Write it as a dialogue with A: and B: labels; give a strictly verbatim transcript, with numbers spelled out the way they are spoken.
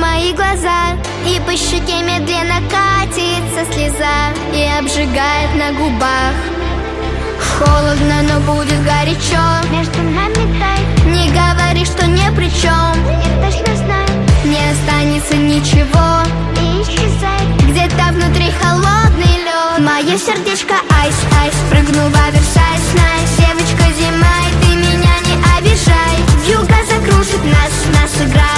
A: мои глаза, и по щеке медленно катится слеза и обжигает на губах. Холодно, но будет горячо,
B: между нами тает.
A: Не говори, что ни при чем,
B: Я точно знаю,
A: не останется ничего,
B: и исчезает
A: где-то внутри холодный лед. Мое сердечко айс, айс, прыгну в оверсайз, найс. Девочка зима, и ты меня не обижай. Вьюга закружит нас, нас играет.